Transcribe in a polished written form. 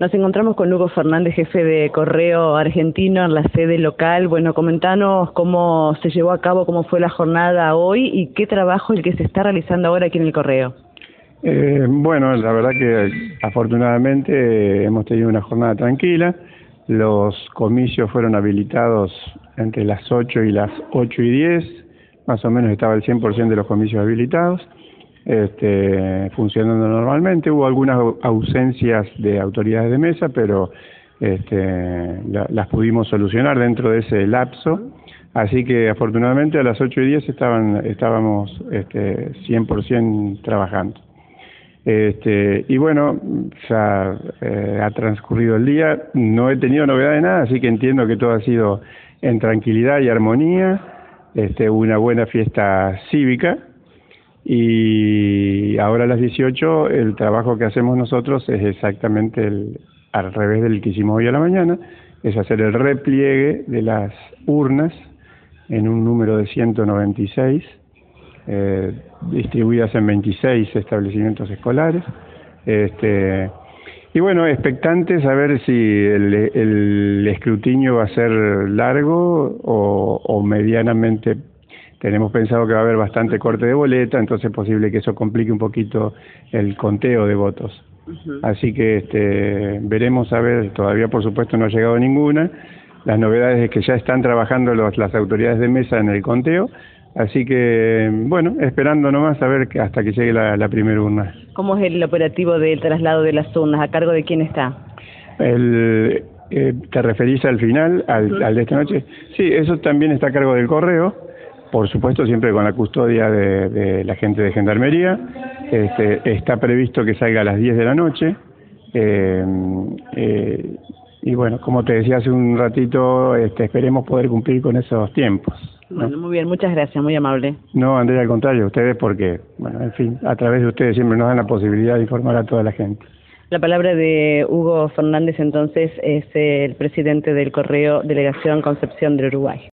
Nos encontramos con Hugo Fernández, jefe de Correo Argentino en la sede local. Bueno, comentanos cómo se llevó a cabo, cómo fue la jornada hoy y qué trabajo el que se está realizando ahora aquí en el Correo. Bueno, la verdad que afortunadamente hemos tenido una jornada tranquila. Los comicios fueron habilitados entre las 8 y las 8:10, más o menos estaba el 100% de los comicios habilitados, funcionando normalmente. Hubo algunas ausencias de autoridades de mesa, pero las pudimos solucionar dentro de ese lapso. Así que afortunadamente a las 8:10 estábamos 100% trabajando. Y bueno, ya ha transcurrido el día, no he tenido novedad de nada, así que entiendo que todo ha sido en tranquilidad y armonía. Una buena fiesta cívica, y ahora a las 18 el trabajo que hacemos nosotros es exactamente al revés del que hicimos hoy a la mañana, es hacer el repliegue de las urnas en un número de 196, distribuidas en 26 establecimientos escolares. Y bueno, expectantes a ver si el escrutinio va a ser largo o medianamente. Tenemos pensado que va a haber bastante corte de boleta, entonces es posible que eso complique un poquito el conteo de votos. Así que veremos, a ver, todavía por supuesto no ha llegado ninguna. Las novedades es que ya están trabajando las autoridades de mesa en el conteo, así que bueno, esperando nomás a ver hasta que llegue la primera urna. ¿Cómo es el operativo del traslado de las urnas? ¿A cargo de quién está? ¿Te referís al final, al de esta noche? Sí, eso también está a cargo del Correo, por supuesto siempre con la custodia de la gente de Gendarmería. Está previsto que salga a las 10 de la noche. Y bueno, como te decía hace un ratito, esperemos poder cumplir con esos tiempos, ¿no? Bueno, muy bien, muchas gracias, muy amable. No, Andrea, al contrario, ustedes porque, bueno, en fin, a través de ustedes siempre nos dan la posibilidad de informar a toda la gente. La palabra de Hugo Fernández entonces es el presidente del Correo Delegación Concepción del Uruguay.